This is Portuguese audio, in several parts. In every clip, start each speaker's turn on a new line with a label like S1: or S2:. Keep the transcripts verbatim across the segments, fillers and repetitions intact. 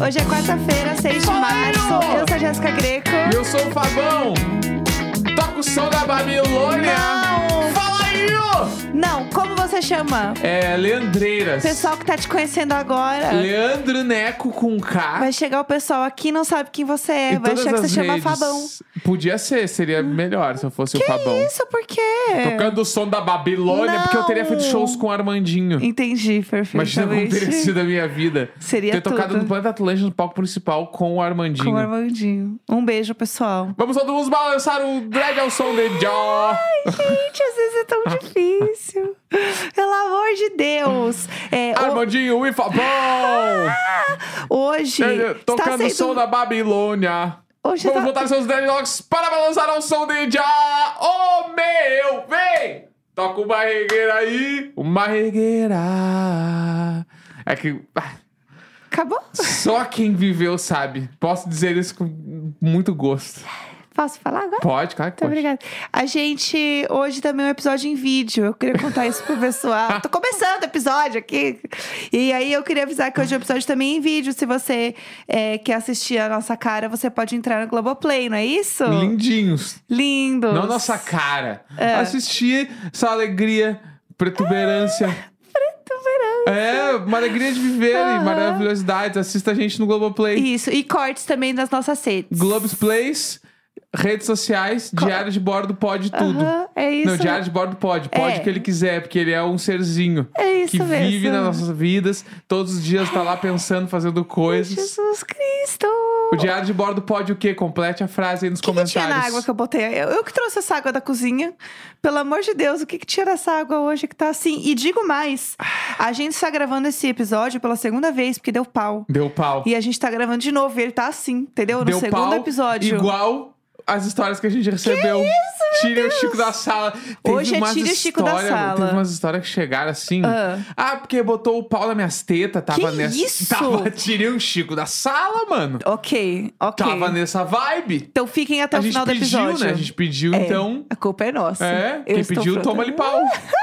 S1: Hoje é quarta-feira, seis de março. Eu sou a Jéssica Greco.
S2: E eu sou o Fabão. Toca o som da Babilônia.
S1: Não.
S2: Fala aí!
S1: Não, como você chama?
S2: É, Leandreiras.
S1: Pessoal que tá te conhecendo agora.
S2: Leandro Neco com K.
S1: Vai chegar o pessoal aqui e não sabe quem você é.
S2: Em
S1: Vai
S2: todas
S1: achar que você
S2: as
S1: chama
S2: redes.
S1: Fabão.
S2: Podia ser, seria melhor se eu fosse
S1: Que
S2: o Fabão.
S1: isso? Por quê?
S2: Tocando o som da Babilônia,
S1: Não.
S2: porque eu teria feito shows com o Armandinho.
S1: Entendi, perfeitamente.
S2: Imagina como teria sido a minha vida.
S1: Seria
S2: Ter tocado
S1: tudo.
S2: no Planeta Atlântico, no palco principal, com o Armandinho.
S1: Com o Armandinho. Um beijo, pessoal.
S2: Vamos todo mundo balançar o dread ao som de Jó.
S1: Gente, às vezes é tão difícil. Pelo amor de Deus. É, o-
S2: Armandinho e Fabão.
S1: hoje
S2: Tocando
S1: está
S2: o
S1: sendo...
S2: som da Babilônia.
S1: Hoje
S2: Vamos
S1: tá-
S2: botar seus dreadlocks para balançar ao som de Já. Oh, meu, vem! Toca uma regueira aí. Uma regueira. É que... ah,
S1: Acabou?
S2: só quem viveu sabe. Posso dizer isso com muito gosto.
S1: Posso falar agora?
S2: Pode, claro que
S1: Muito
S2: pode.
S1: obrigada. A gente, hoje também é um episódio em vídeo. Eu queria contar isso pro pessoal. Tô começando o episódio aqui. E aí eu queria avisar que hoje é um episódio também em vídeo. Se você é, quer assistir a nossa cara, você pode entrar no Globoplay, não é isso?
S2: Lindinhos.
S1: Lindos.
S2: Não nossa cara.
S1: É.
S2: Assistir essa alegria, protuberância. É, uma alegria de viver e
S1: Aham.
S2: maravilhosidades. Assista a gente no Globoplay.
S1: Isso. E cortes também das nossas redes.
S2: Globos Plays, redes sociais, Diário de Bordo pode tudo.
S1: Aham, é isso.
S2: Não, Diário de Bordo pode. Pode
S1: É.
S2: o que ele quiser, porque ele é um serzinho.
S1: É isso
S2: que
S1: mesmo.
S2: vive nas nossas vidas. Todos os dias tá lá pensando, fazendo coisas.
S1: Jesus Cristo.
S2: O Diário de Bordo pode o quê? Complete a frase aí nos
S1: O que, que
S2: comentários.
S1: tinha na água que eu botei? Eu, eu que trouxe essa água da cozinha. Pelo amor de Deus, o que, que tinha nessa água hoje que tá assim? E digo mais, a gente está gravando esse episódio pela segunda vez, porque deu pau.
S2: Deu pau.
S1: E a gente tá gravando de novo e ele tá assim, entendeu? No
S2: Deu
S1: segundo
S2: pau,
S1: episódio.
S2: igual as histórias que a gente recebeu. Tire o Chico da sala. Teve
S1: Hoje é
S2: umas
S1: tire o Chico da
S2: história-
S1: sala.
S2: Teve umas histórias que chegaram assim.
S1: Ah.
S2: Ah, porque botou o pau nas minhas tetas. Tava
S1: Que
S2: nessa.
S1: isso?
S2: Tava, tirei o Chico da sala, mano.
S1: Ok, ok.
S2: Tava nessa vibe.
S1: Então fiquem até
S2: a
S1: o
S2: gente
S1: final do
S2: pediu,
S1: episódio.
S2: né? A gente pediu,
S1: É,
S2: então.
S1: a culpa é nossa.
S2: É,
S1: Eu
S2: quem
S1: estou
S2: pediu,
S1: pronta.
S2: toma-lhe pau.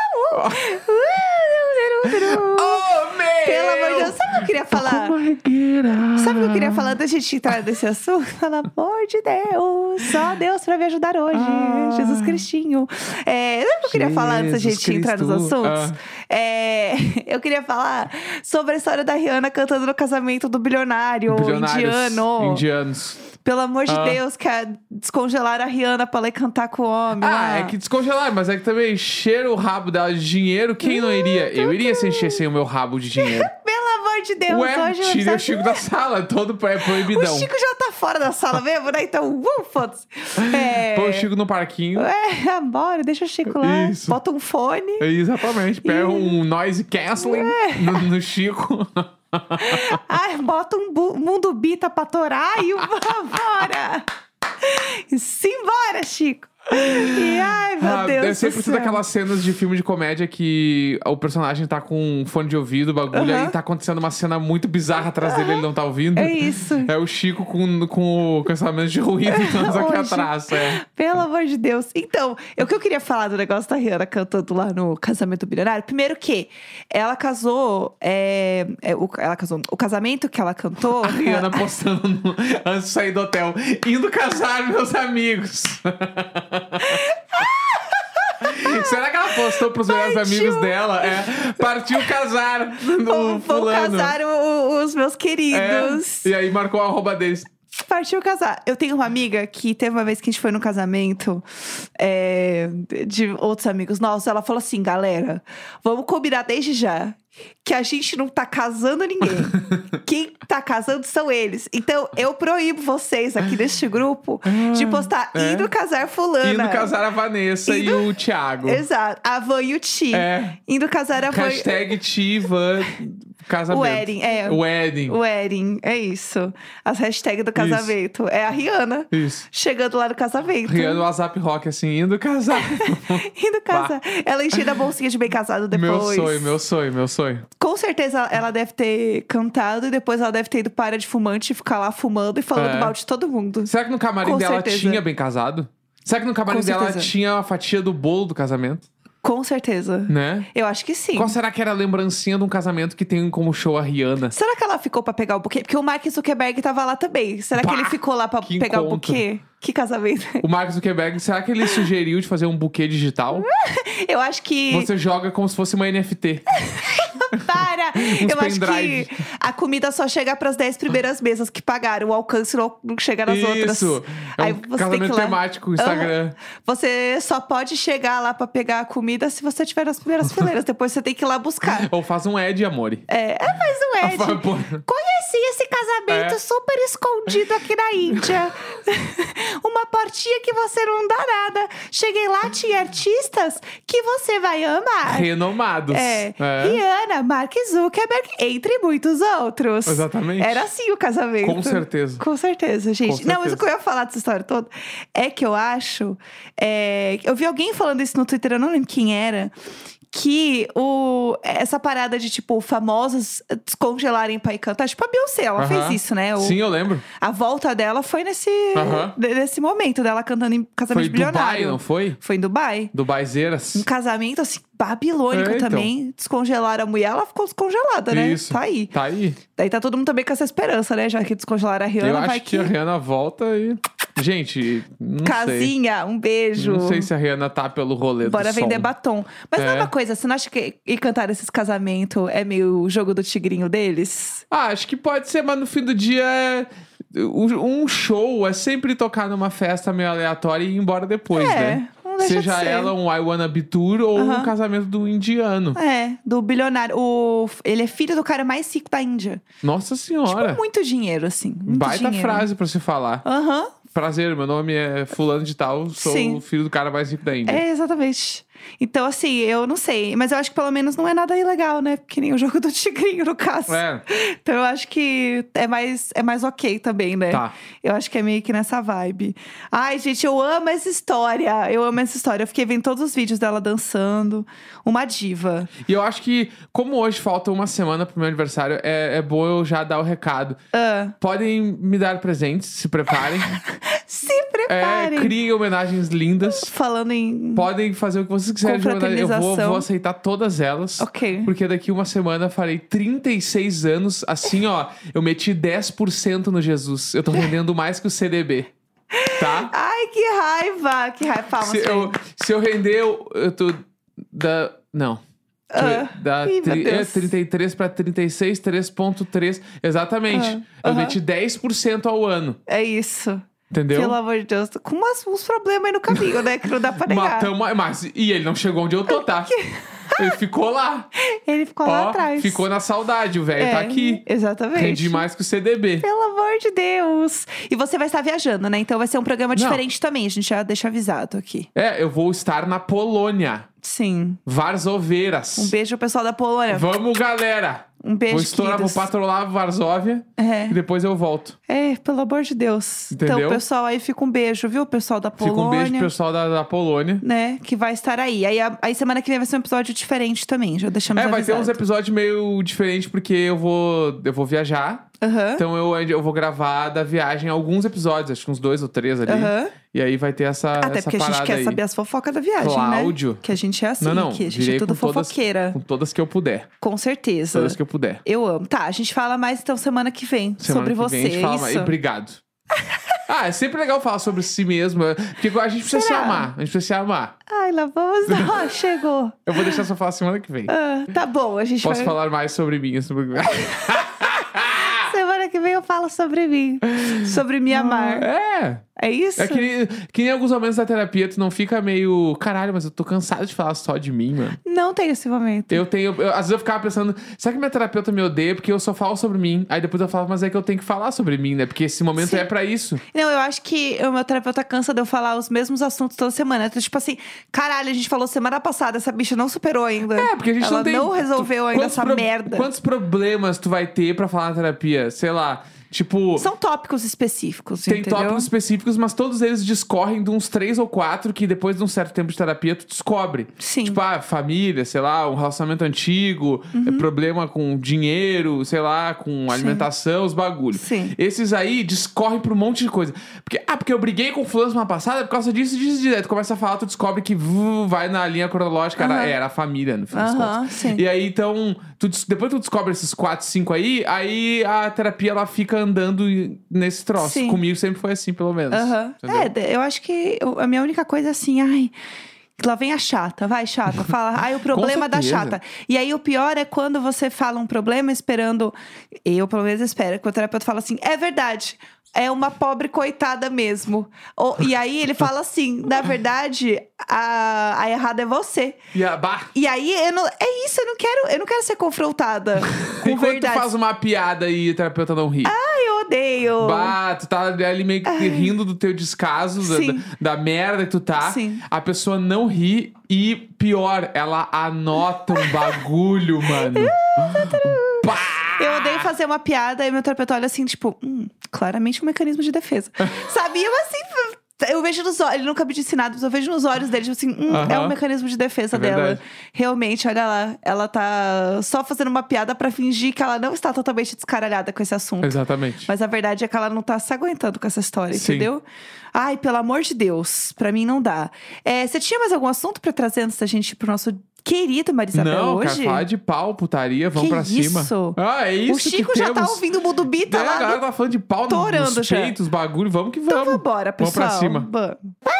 S2: Oh, meu!
S1: Pelo amor de Deus, sabe o que eu queria falar?
S2: Uma regueira.
S1: Sabe o que eu queria falar antes de a gente entrar nesse assunto? Pelo amor de Deus, só Deus pra me ajudar hoje.
S2: Ah.
S1: Jesus Cristinho. É, sabe o que eu queria falar antes da
S2: Jesus
S1: gente entrar nos
S2: Cristo.
S1: assuntos? É, eu queria falar sobre a história da Rihanna cantando no casamento do bilionário
S2: Bilionários
S1: indiano.
S2: indianos.
S1: Pelo amor de
S2: Ah.
S1: Deus, que a- descongelaram a Rihanna pra ela ir cantar com o homem.
S2: Ah,
S1: lá.
S2: é que descongelaram, mas é que também encheram o rabo dela de dinheiro. Quem não iria? Eu iria se enchessem o meu rabo de dinheiro.
S1: Pelo amor de Deus,
S2: Ué,
S1: hoje
S2: tire o
S1: episódio-
S2: Chico da sala. Todo é proibidão.
S1: O Chico já tá fora da sala mesmo, né? Então, uh, foda-se. É...
S2: Põe o Chico no parquinho.
S1: É, bora, deixa o Chico lá.
S2: Isso.
S1: Bota um fone.
S2: Exatamente. Pega um noise canceling no, no Chico.
S1: Ai, bota um bu- mundo bita pra torar e vambora. Simbora, Chico. E ai, meu
S2: Ah,
S1: Deus
S2: deve
S1: do
S2: sempre
S1: céu.
S2: ter aquelas cenas de filme de comédia que o personagem tá com um fone de ouvido, o bagulho,
S1: Aham.
S2: aí tá acontecendo uma cena muito bizarra atrás dele, ele não tá ouvindo.
S1: É isso.
S2: É o Chico com, com o cancelamento de ruído aqui
S1: Hoje.
S2: atrás. É.
S1: Pelo amor de Deus. Então, o que eu queria falar do negócio da Rihanna cantando lá no Casamento Bilionário. Primeiro que ela casou... é, é, o, ela casou... O casamento que ela cantou...
S2: A Rihanna postando no- antes de sair do hotel. Indo casar, meus amigos. Será que ela postou pros melhores
S1: Partiu.
S2: amigos dela? É, partiu casar no
S1: Vão, vão
S2: fulano.
S1: casar o- os meus
S2: É,
S1: queridos.
S2: e aí marcou a arroba deles.
S1: Partiu casar. Eu tenho uma amiga que teve uma vez que a gente foi no casamento é, de outros amigos nossos. Ela falou assim, galera, vamos combinar desde já que a gente não tá casando ninguém. Quem tá casando são eles. Então, eu proíbo vocês aqui neste grupo de postar
S2: é.
S1: indo casar fulana.
S2: Indo casar a Vanessa
S1: Indo-
S2: e o Thiago.
S1: Exato. A Van e o Ti.
S2: É.
S1: Indo casar a Van...
S2: Hashtag Tivan casamento.
S1: Wedding, é.
S2: Wedding.
S1: Wedding, é isso. As hashtags do casamento. É a Rihanna.
S2: Isso.
S1: Chegando lá no casamento.
S2: Rihanna WhatsApp Rock, assim, indo casar.
S1: Indo casar. Ela enchendo a bolsinha de bem casado depois.
S2: Meu sonho, meu sonho, meu sonho.
S1: Com certeza ela deve ter cantado e depois ela deve ter ido para de fumante e ficar lá fumando e falando
S2: É.
S1: mal de todo mundo.
S2: Será que no camarim
S1: Com
S2: dela
S1: certeza.
S2: tinha bem casado? Será que no camarim
S1: Com
S2: dela
S1: certeza.
S2: tinha a fatia do bolo do casamento?
S1: Com certeza.
S2: Né?
S1: Eu acho que sim.
S2: Qual será que era a lembrancinha de um casamento que tem como show a Rihanna?
S1: Será que ela ficou pra pegar o buquê? Porque o Mark Zuckerberg tava lá também. Será
S2: Bah,
S1: que ele ficou lá pra
S2: que
S1: pegar
S2: encontro.
S1: o buquê? Que casamento.
S2: O Mark Zuckerberg, será que ele sugeriu de fazer um buquê digital?
S1: Eu acho que...
S2: Você joga como se fosse uma N F T.
S1: Para!
S2: Uns
S1: Eu acho
S2: pendrive.
S1: que a comida só chega pras dez primeiras mesas que pagaram. O alcance não, não chega nas outras.
S2: Isso. É um
S1: Aí você tem que
S2: casamento
S1: ir lá.
S2: temático, o Instagram.
S1: Aham. Você só pode chegar lá pra pegar a comida se você estiver nas primeiras fileiras. Depois você tem que ir lá buscar.
S2: Ou faz um Ed, amore.
S1: É, é mais um Ed.
S2: Por favor.
S1: Conheci esse casamento
S2: É.
S1: super escondido aqui na Índia. Uma portinha que você não dá nada. Cheguei lá, tinha artistas que você vai amar.
S2: Renomados.
S1: É,
S2: É.
S1: Rihanna, Mark Zuckerberg, entre muitos outros.
S2: Exatamente.
S1: Era assim o casamento.
S2: Com certeza.
S1: Com certeza, gente.
S2: Com
S1: Não, mas
S2: certeza.
S1: o que eu ia falar dessa história toda é que eu acho... é, eu vi alguém falando isso no Twitter, eu não lembro quem era... Que o, essa parada de, tipo, famosos descongelarem pra ir cantar. Tipo, a Beyoncé, ela
S2: Aham.
S1: fez isso, né? O-
S2: Sim, eu lembro.
S1: A volta dela foi nesse,
S2: Aham.
S1: nesse momento dela cantando em casamento
S2: Foi
S1: de bilionário.
S2: Dubai, não foi?
S1: Foi em Dubai.
S2: Dubaizeiras.
S1: Um casamento, assim, babilônico
S2: É, então.
S1: também. Descongelaram a mulher, ela ficou descongelada, né?
S2: Isso.
S1: Tá aí.
S2: Tá aí.
S1: Daí tá todo mundo também com essa esperança, né? Já que descongelaram a Rihanna,
S2: eu
S1: vai
S2: acho que a Rihanna volta e... Gente, não sei.
S1: Casinha, um beijo.
S2: Não sei se a Rihanna tá pelo rolê
S1: Bora
S2: do
S1: vender
S2: som.
S1: batom. Mas não é
S2: É.
S1: uma coisa, você não acha que ir cantar esses casamentos é meio o jogo do tigrinho deles?
S2: Ah, acho que pode ser, mas no fim do dia é... Um show é sempre tocar numa festa meio aleatória e ir embora depois,
S1: É,
S2: né?
S1: não deixa
S2: Seja
S1: de ser.
S2: ela um I Wanna Be Tour ou
S1: Aham.
S2: um casamento do indiano.
S1: É, do bilionário. O, ele é filho do cara mais rico da Índia.
S2: Nossa senhora.
S1: Tipo, muito dinheiro, assim. Muito
S2: Baita
S1: dinheiro.
S2: frase pra se falar.
S1: Aham,
S2: Prazer, meu nome é fulano de tal, sou
S1: Sim.
S2: o filho do cara mais rico da Índia.
S1: é, exatamente. Então, assim, eu não sei. Mas eu acho que pelo menos não é nada ilegal, né? Que nem o jogo do tigrinho, no caso.
S2: É.
S1: Então eu acho que é mais, é mais ok também, né?
S2: Tá.
S1: Eu acho que é meio que nessa vibe. Ai, gente, eu amo essa história. Eu amo essa história. Eu fiquei vendo todos os vídeos dela dançando. Uma diva.
S2: E eu acho que, como hoje falta uma semana pro meu aniversário, é, é bom eu já dar o recado.
S1: Ah,
S2: Podem me dar presentes, se preparem.
S1: se
S2: é,
S1: preparem.
S2: criem homenagens lindas.
S1: Falando em...
S2: Podem fazer o que vocês quiserem de homenagem. Eu vou,
S1: Confraternização.
S2: vou aceitar todas elas.
S1: Ok.
S2: Porque daqui uma semana farei trinta e seis anos. Assim, ó, eu meti dez por cento no Jesus. Eu tô rendendo mais que o C D B. Tá?
S1: Ai, que raiva. Que raiva. Palmas
S2: Se
S1: pra
S2: eu,
S1: ele.
S2: se eu render, eu, eu tô. Da, não. Deixa eu ver.
S1: Ah.
S2: Da
S1: Ih, meu
S2: tri- é,
S1: Deus.
S2: trinta e três para trinta e seis, três ponto três. Exatamente.
S1: Ah.
S2: Eu
S1: Aham.
S2: meti dez por cento ao ano.
S1: É isso.
S2: Entendeu?
S1: Pelo amor de Deus. Com umas- uns problemas aí no caminho, né? Que não dá pra negar.
S2: Matamos, mas e ele não chegou onde eu tô, tá? Ele ficou lá.
S1: Ele ficou lá
S2: Ó,
S1: atrás.
S2: ficou na saudade. O velho
S1: É,
S2: tá aqui.
S1: Exatamente.
S2: Rendi mais que o C D B.
S1: Pelo amor de Deus. E você vai estar viajando, né? Então vai ser um programa
S2: Não.
S1: diferente também. A gente já deixa avisado aqui.
S2: É, eu vou estar na Polônia.
S1: Sim.
S2: Varsoveiras.
S1: Um beijo ao pessoal da Polônia.
S2: Vamos, galera.
S1: Um beijo,
S2: Vou estourar, vou
S1: queridos.
S2: patrulhar Varsóvia
S1: É.
S2: e depois eu volto.
S1: É, pelo amor de Deus.
S2: Entendeu?
S1: Então, pessoal, aí fica um beijo, viu? Pessoal da Polônia.
S2: Fica um beijo pro pessoal da, da Polônia.
S1: Né? Que vai estar aí. Aí, a- aí semana que vem vai ser um episódio diferente também. Já deixamos
S2: É, vai ter uns
S1: avisado.
S2: episódios meio diferentes porque eu vou, eu vou viajar.
S1: Aham.
S2: Então eu, eu vou gravar da viagem alguns episódios, acho que uns dois ou três ali.
S1: Aham.
S2: E aí vai ter essa,
S1: Até
S2: essa
S1: porque a
S2: parada
S1: gente quer
S2: aí.
S1: saber as fofocas da viagem,
S2: Cláudio.
S1: né? Que a gente é assim,
S2: Não, não,
S1: que a gente
S2: virei
S1: é tudo
S2: com todas-
S1: fofoqueira.
S2: Com todas que eu puder.
S1: Com certeza.
S2: Todas que eu puder.
S1: Eu amo. Tá, a gente fala mais então semana que vem
S2: Semana
S1: sobre
S2: que
S1: você.
S2: vem a gente fala
S1: é
S2: mais.
S1: isso?
S2: Obrigado. Ah, é sempre legal falar sobre si mesmo. Porque a gente precisa
S1: Será?
S2: se amar. A gente precisa se amar.
S1: Ai, lá vamos. Ó, chegou.
S2: Eu vou deixar só falar semana que vem.
S1: Ah, tá bom, a gente
S2: Posso
S1: vai...
S2: falar mais sobre mim. Sobre...
S1: Semana que vem eu falo sobre mim. Sobre me amar.
S2: É.
S1: É isso?
S2: É que, que em alguns momentos da terapia tu não fica meio... Caralho, mas eu tô cansado de falar só de mim, mano.
S1: Não tem esse momento.
S2: Eu tenho... eu- às vezes eu ficava pensando... Será que minha terapeuta me odeia porque eu só falo sobre mim? Aí depois eu falava, mas é que eu tenho que falar sobre mim, né? Porque esse momento
S1: Sim.
S2: é pra isso.
S1: Não, eu acho que o meu terapeuta cansa de eu falar os mesmos assuntos toda semana. Então, tipo assim, caralho, a gente falou semana passada, essa bicha não superou ainda.
S2: É, porque a gente
S1: Ela
S2: não tem...
S1: não resolveu
S2: tu-
S1: ainda
S2: quantos
S1: essa
S2: pro-
S1: merda.
S2: Quantos problemas tu vai ter pra falar na terapia? Sei lá, tipo...
S1: São tópicos específicos,
S2: Tem
S1: entendeu?
S2: tópicos específicos específicos, mas todos eles discorrem de uns três ou quatro que depois de um certo tempo de terapia tu descobre.
S1: Sim.
S2: Tipo, ah, família, sei lá, um relacionamento antigo,
S1: Uhum.
S2: é, problema com dinheiro, sei lá, com alimentação, os bagulhos.
S1: Sim.
S2: Esses aí discorrem por um monte de coisa. Porque, ah, porque eu briguei com o fulano semana passada por causa disso, disso, disso. Aí tu começa a falar, tu descobre que vu, vai na linha cronológica, era,
S1: Aham.
S2: era a família, no fim das
S1: Aham,
S2: contas.
S1: sim.
S2: E aí, então, tu des- depois tu descobre esses quatro, cinco aí, aí a terapia, ela fica andando nesse troço.
S1: Sim.
S2: Comigo sempre foi assim, pelo menos.
S1: Aham.
S2: Entendeu?
S1: É, de- eu acho que eu- a minha única coisa é assim, ai. Lá vem a chata, vai chata, fala, ai, o problema da
S2: certeza.
S1: chata. E aí o pior é quando você fala um problema esperando, eu pelo menos espero, que o terapeuta fala assim, é verdade, é uma pobre coitada mesmo. Ou- e aí ele fala assim, na verdade, a, a errada é você.
S2: E a, bah,
S1: E aí, eu não, é isso, eu não quero, eu não quero ser confrontada com
S2: enquanto tu
S1: verdade.
S2: faz uma piada e o terapeuta não ri.
S1: Ai, eu odeio.
S2: Bah, tu tá ali meio que rindo do teu descaso, da,
S1: Sim.
S2: da, da merda que tu tá.
S1: Sim.
S2: A pessoa não ri e, pior, ela anota um bagulho, mano. Bah!
S1: Eu odeio fazer uma piada e meu terapeuta olha assim, tipo, hum, claramente um mecanismo de defesa. Sabe? E eu assim, eu vejo nos olhos, ele nunca me disse nada, mas eu vejo nos olhos dele, tipo assim, hum, é
S2: Aham.
S1: um mecanismo de defesa
S2: É
S1: dela.
S2: verdade.
S1: Realmente, olha lá, ela tá só fazendo uma piada pra fingir que ela não está totalmente descaralhada com esse assunto.
S2: Exatamente.
S1: Mas a verdade é que ela não tá se aguentando com essa história,
S2: Sim.
S1: entendeu? Ai, pelo amor de Deus, pra mim não dá. É, você tinha mais algum assunto pra trazer antes da gente ir pro nosso querido Marisabel
S2: Não,
S1: hoje?
S2: quero falar de pau, putaria, vamos
S1: Que
S2: pra cima.
S1: isso?
S2: Ah, é isso
S1: O Chico
S2: que
S1: já
S2: temos.
S1: tá ouvindo o Mundo Bita
S2: É,
S1: lá
S2: a galera
S1: no...
S2: tá falando de pau
S1: torando
S2: nos
S1: já.
S2: peitos, bagulho, vamos que vamos.
S1: Então vambora, pessoal.
S2: Vamos pra cima.
S1: Vamos.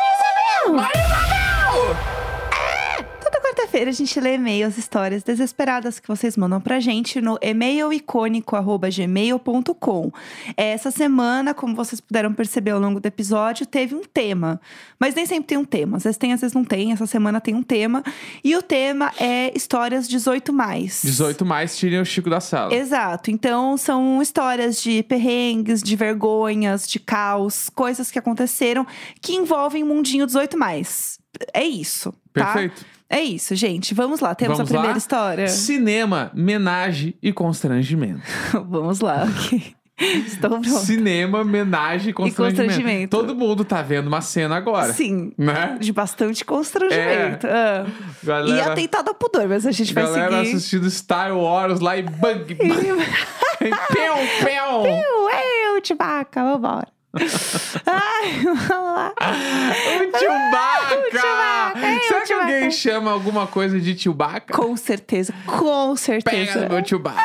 S2: Marisabel!
S1: Toda quarta-feira a gente lê e-mails, histórias desesperadas que vocês mandam pra gente no e-mail icônico arroba gmail ponto com. Essa semana, como vocês puderam perceber ao longo do episódio, teve um tema. Mas nem sempre tem um tema. Às vezes tem, às vezes não tem. Essa semana tem um tema. E o tema é histórias dezoito mais.
S2: dezoito mais, tirem o Chico da sala.
S1: Exato. Então, são histórias de perrengues, de vergonhas, de caos, coisas que aconteceram que envolvem o mundinho dezoito mais. É isso, tá?
S2: Perfeito.
S1: É isso, gente. Vamos lá. Temos
S2: Vamos
S1: a primeira
S2: lá?
S1: história.
S2: Cinema, menagem e constrangimento.
S1: Vamos lá, ok. Estou pronta.
S2: Cinema, menagem e constrangimento.
S1: constrangimento.
S2: Todo mundo tá vendo uma cena agora.
S1: Sim.
S2: Né?
S1: De bastante constrangimento. Ah. E
S2: Galera,
S1: atentado ao pudor, mas a gente vai
S2: galera
S1: seguir.
S2: assistindo Star Wars lá e bang, bang. Pão, pão.
S1: Eu, Chewbacca, vambora. Ai, vamos lá.
S2: O Chewbacca!
S1: O Chewbacca, é, o
S2: Será que
S1: Chewbacca.
S2: alguém chama alguma coisa de Chewbacca?
S1: Com certeza, com certeza.
S2: Pega no meu Chewbacca.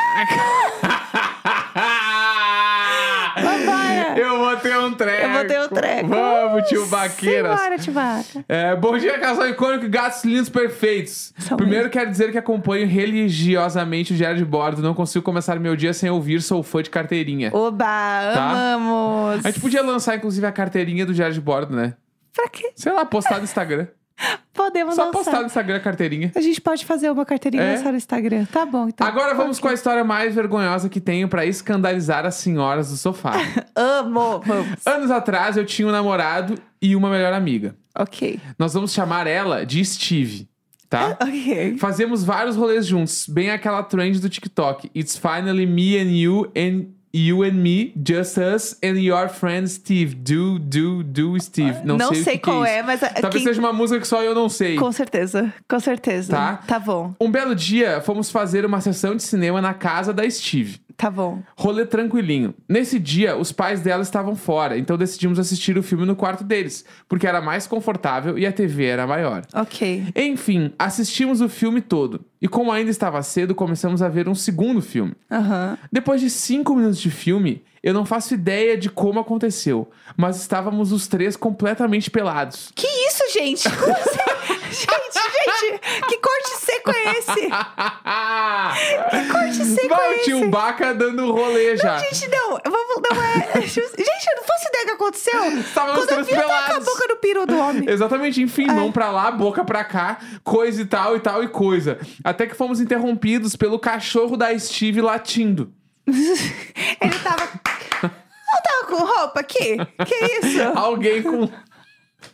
S1: Vambora.
S2: Eu vou ter um treco.
S1: Eu vou ter um treco.
S2: Vamos, Chewbaqueiras.
S1: Simbora, Chewbacca.
S2: É, bom dia, casal icônico e gatos lindos perfeitos.
S1: São
S2: Primeiro
S1: mesmo.
S2: quero dizer que acompanho religiosamente o Diário de Bordo. Não consigo começar meu dia sem ouvir, sou fã de carteirinha.
S1: Oba,
S2: Tá.
S1: amamos.
S2: A gente podia lançar, inclusive, a carteirinha do Diário de Bordo, né?
S1: Pra quê?
S2: Sei lá, postar no Instagram.
S1: Podemos
S2: Só
S1: lançar.
S2: postar no Instagram a carteirinha.
S1: A gente pode fazer uma carteirinha
S2: É?
S1: e lançar no Instagram. Tá bom, então.
S2: Agora vamos
S1: Ok.
S2: com a história mais vergonhosa que tenho pra escandalizar as senhoras do sofá.
S1: Amo, vamos.
S2: Anos atrás eu tinha um namorado e uma melhor amiga.
S1: Ok.
S2: Nós vamos chamar ela de Steve, tá?
S1: Ok.
S2: Fazemos vários rolês juntos, bem aquela trend do TikTok. It's finally me and you and you and me, just us and your friend Steve. Do, do, do, Steve. Não,
S1: Não
S2: sei,
S1: sei
S2: o que que
S1: qual
S2: é,
S1: é, mas... a-
S2: Talvez
S1: quem-
S2: seja uma música que só eu não sei.
S1: Com certeza, com certeza.
S2: Tá?
S1: Tá bom,
S2: Um belo dia, fomos fazer uma sessão de cinema na casa da Steve.
S1: tá bom.
S2: Rolê tranquilinho. Nesse dia, os pais dela estavam fora, então decidimos assistir o filme no quarto deles, porque era mais confortável e a T V era maior.
S1: Ok.
S2: Enfim, assistimos o filme todo. E como ainda estava cedo, começamos a ver um segundo filme.
S1: Aham.
S2: Depois de cinco minutos de filme, eu não faço ideia de como aconteceu, mas estávamos os três completamente pelados.
S1: Que isso, gente? Como assim? gente, gente, que corte seco é esse? Que corte seco
S2: Vai,
S1: é
S2: o
S1: esse?
S2: tio Baca dando rolê já.
S1: Gente, não, vamos, não é... Gente, eu não faço ideia do que aconteceu.
S2: Estávamos
S1: Quando eu
S2: três
S1: vi, eu tava com a
S2: pelados.
S1: boca no peru do homem.
S2: Exatamente, enfim, mão pra lá, boca pra cá, coisa e tal e tal e coisa. Até que fomos interrompidos pelo cachorro da Steve latindo.
S1: Ele tava... Não tava com roupa aqui? Que isso?
S2: Alguém com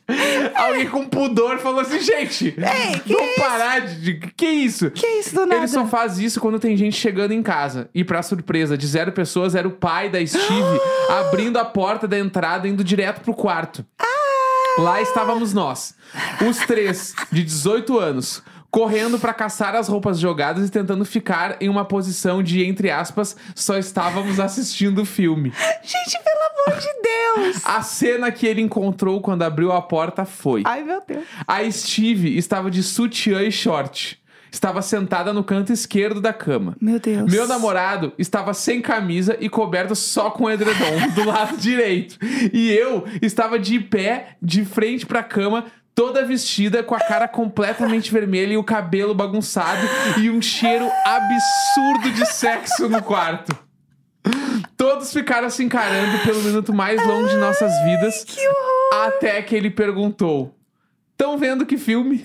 S2: Alguém com pudor falou assim, gente,
S1: Ei, que
S2: vamos
S1: isso?
S2: parar de, de... Que isso?
S1: Que isso do nada?
S2: Ele só faz isso quando tem gente chegando em casa. E pra surpresa de zero pessoas, era o pai da Steve abrindo a porta da entrada, indo direto pro quarto. Lá estávamos nós, os três, de dezoito anos, correndo pra caçar as roupas jogadas e tentando ficar em uma posição de, entre aspas, só estávamos assistindo o filme.
S1: Gente, pelo amor de Deus!
S2: A cena que ele encontrou quando abriu a porta foi...
S1: Ai, meu Deus.
S2: A Steve estava de sutiã e short. Estava sentada no canto esquerdo da cama.
S1: Meu Deus.
S2: Meu namorado estava sem camisa e coberto só com edredom do lado direito. E eu estava de pé, de frente pra cama, toda vestida, com a cara completamente vermelha e o cabelo bagunçado e um cheiro absurdo de sexo no quarto. Todos ficaram se encarando pelo minuto mais longo de nossas vidas.
S1: Que horror!
S2: Até que ele perguntou: "Tão vendo que filme?"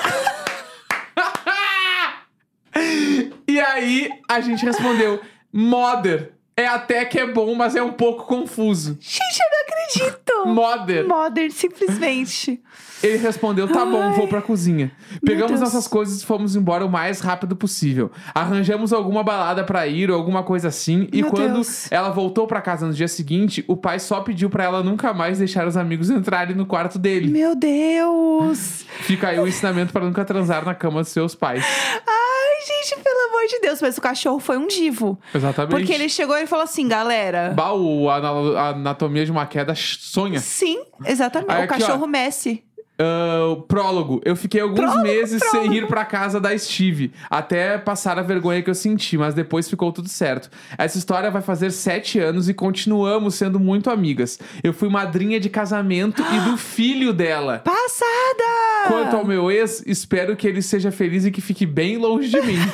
S2: E aí a gente respondeu: "Mother. É até que é bom, mas é um pouco confuso."
S1: Gente, eu não acredito!
S2: Mother.
S1: Modern, simplesmente.
S2: Ele respondeu: "Tá bom, vou pra cozinha." Pegamos
S1: Deus.
S2: nossas coisas e fomos embora o mais rápido possível. Arranjamos alguma balada pra ir ou alguma coisa assim. E
S1: Meu
S2: quando
S1: Deus.
S2: ela voltou pra casa no dia seguinte, o pai só pediu pra ela nunca mais deixar os amigos entrarem no quarto dele.
S1: Meu Deus!
S2: Fica aí o ensinamento pra nunca transar na cama dos seus pais.
S1: Ai, gente, pelo amor de Deus. Mas o cachorro foi um divo.
S2: Exatamente.
S1: Porque ele chegou e falou assim, galera...
S2: Bah, o- a, anal- a anatomia de uma queda sonha.
S1: Sim, exatamente.
S2: Aí
S1: o
S2: aqui,
S1: cachorro
S2: ó.
S1: Messi.
S2: Ah, o prólogo. Eu fiquei alguns
S1: Prólogo,
S2: meses
S1: prólogo.
S2: sem ir pra casa da Steve, até passar a vergonha que eu senti, mas depois ficou tudo certo. Essa história vai fazer sete anos e continuamos sendo muito amigas. Eu fui madrinha de casamento e do filho dela.
S1: Passada!
S2: Quanto ao meu ex, espero que ele seja feliz e que fique bem longe de mim.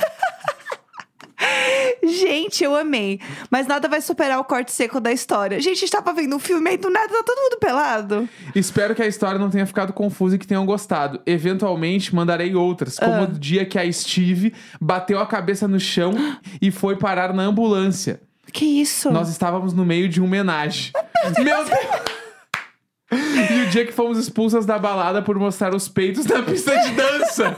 S1: Gente, eu amei. Mas nada vai superar o corte seco da história. Gente, a gente tava vendo um filme aí do nada, tá todo mundo pelado.
S2: Espero que a história não tenha ficado confusa e que tenham gostado. Eventualmente, mandarei outras, como
S1: Ah.
S2: o dia que a Steve bateu a cabeça no chão e foi parar na ambulância.
S1: Que isso?
S2: Nós estávamos no meio de uma homenagem. Meu Deus! E o dia que fomos expulsas da balada por mostrar os peitos na pista de dança.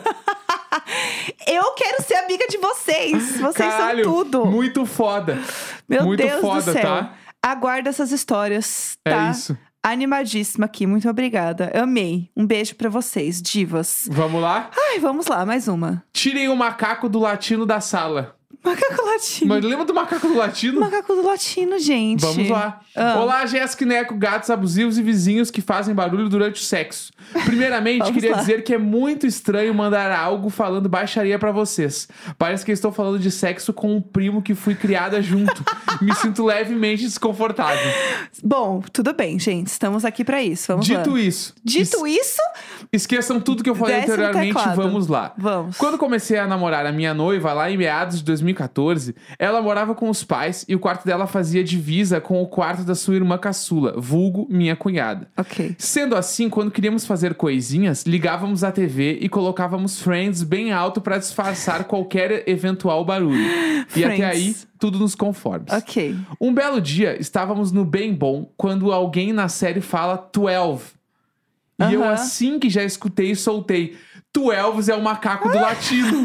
S1: Eu quero ser amiga de vocês. Vocês
S2: Caralho,
S1: são tudo.
S2: muito foda.
S1: Meu
S2: muito
S1: Deus
S2: foda,
S1: do céu.
S2: tá?
S1: Aguarda essas histórias,
S2: É
S1: tá?
S2: isso.
S1: Animadíssima aqui, muito obrigada. Amei. Um beijo pra vocês, divas.
S2: Vamos lá?
S1: Ai, vamos lá, mais uma.
S2: Tirem o macaco do latino da sala.
S1: Macaco latino.
S2: Mas lembra do macaco do latino?
S1: Macaco do latino, gente.
S2: Vamos lá.
S1: Ah.
S2: Olá, Jéssica e Neco, gatos abusivos e vizinhos que fazem barulho durante o sexo. Primeiramente,
S1: Vamos
S2: queria
S1: lá.
S2: dizer que é muito estranho mandar algo falando baixaria pra vocês. Parece que estou falando de sexo com um primo que fui criada junto. Me sinto levemente desconfortável.
S1: Bom, tudo bem, gente. Estamos aqui pra isso. Vamos lá.
S2: Dito isso,
S1: Dito isso,
S2: esqueçam tudo que eu falei
S1: desce no
S2: anteriormente,
S1: teclado.
S2: vamos lá.
S1: Vamos.
S2: Quando comecei a namorar a minha noiva, lá em meados de dois mil e catorze, ela morava com os pais e o quarto dela fazia divisa com o quarto da sua irmã caçula, vulgo minha cunhada.
S1: Ok.
S2: Sendo assim, quando queríamos fazer coisinhas, ligávamos a T V e colocávamos Friends bem alto pra disfarçar qualquer eventual barulho. E
S1: Friends.
S2: até aí, tudo nos conformes.
S1: Ok.
S2: Um belo dia, estávamos no Bem Bom quando alguém na série fala doze. E eu,
S1: Aham.
S2: assim que já escutei, soltei: doze é o macaco do latino.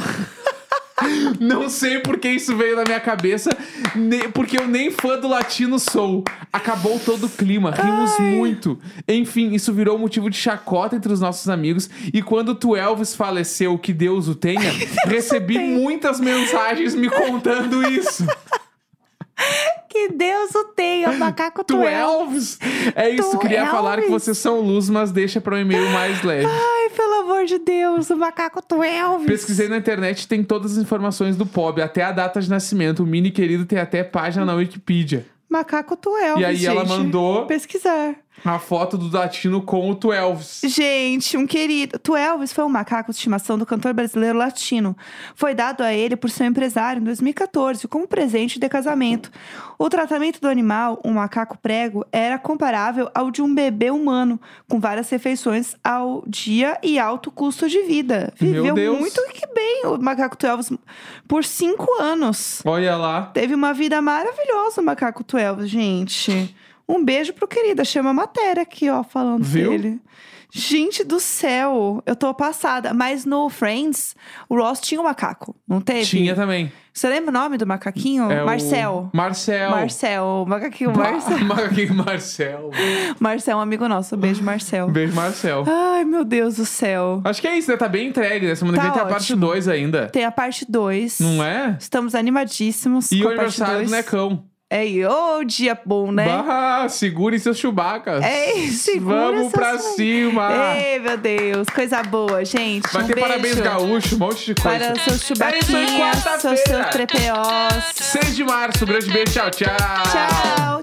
S2: Não sei por que isso veio na minha cabeça, ne- porque eu nem fã do latino sou. Acabou todo o clima, rimos
S1: Ai.
S2: muito. Enfim, isso virou motivo de chacota entre os nossos amigos. E quando doze faleceu, que Deus o tenha, recebi
S1: tenha.
S2: muitas mensagens me contando isso.
S1: Que Deus o tenha, o macaco tuel.
S2: doze? É isso, queria falar que
S1: doze.
S2: vocês são luz, mas deixa para um e-mail mais leve.
S1: Ai, pelo amor de Deus, o macaco tuel.
S2: Pesquisei na internet, tem todas as informações do Pob, até a data de nascimento. O mini querido tem até página na Wikipedia.
S1: Macaco tuel.
S2: E aí ela
S1: gente.
S2: mandou
S1: pesquisar.
S2: a foto do latino com o doze.
S1: Gente, um querido. Tu Elvis foi um macaco de estimação do cantor brasileiro latino. Foi dado a ele por seu empresário em dois mil e catorze, como presente de casamento. O tratamento do animal, um macaco prego, era comparável ao de um bebê humano, com várias refeições ao dia e alto custo de vida.
S2: Meu
S1: Viveu
S2: Deus.
S1: muito que bem o macaco Elvis por cinco anos.
S2: Olha lá.
S1: Teve uma vida maravilhosa o macaco Elvis, gente. Um beijo pro querido. Achei uma matéria aqui, ó, falando
S2: Viu?
S1: dele. Gente do céu, eu tô passada. Mas no Friends, o Ross tinha um macaco, não teve?
S2: Tinha também.
S1: Você lembra o nome do macaquinho?
S2: É o
S1: Marcel.
S2: Marcel.
S1: Marcel, o macaquinho
S2: Ba-
S1: Marcel.
S2: Macaquinho Marcel.
S1: Marcel, um amigo nosso. Beijo, Marcel.
S2: Beijo, Marcel.
S1: Ai, meu Deus do céu.
S2: Acho que é isso, né? Tá bem entregue, né? Semana que
S1: Tá
S2: vem tem a parte
S1: ótimo.
S2: dois ainda.
S1: Tem a parte dois.
S2: Não é?
S1: Estamos animadíssimos
S2: E
S1: com
S2: o
S1: a parte
S2: aniversário do
S1: dois.
S2: Necão.
S1: É, e ô dia bom, né?
S2: Bah, segurem seus chubacas.
S1: Ei, segura
S2: Vamos pra
S1: essas-
S2: cima.
S1: Ei, meu Deus, coisa boa, gente.
S2: Vai
S1: um
S2: ter
S1: beijo
S2: parabéns gaúcho, um monte de coisa.
S1: para seus
S2: É isso aí,
S1: chubaquinhas, seus,
S2: quarta-feira.
S1: seus trepeós.
S2: seis de março, um grande beijo, tchau, tchau.
S1: Tchau.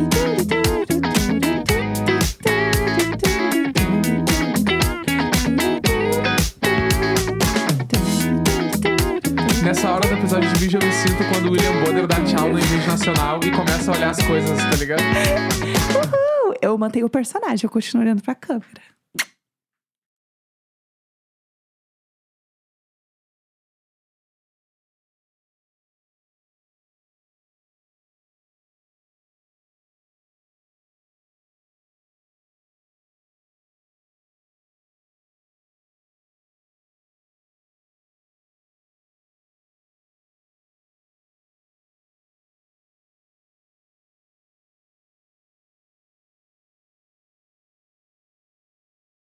S2: Nessa hora do episódio de vídeo eu me sinto quando o William Bonner dá tchau no Envio Nacional e começa a olhar as coisas, tá ligado?
S1: Uhul. Eu mantenho o personagem, eu continuo olhando pra câmera.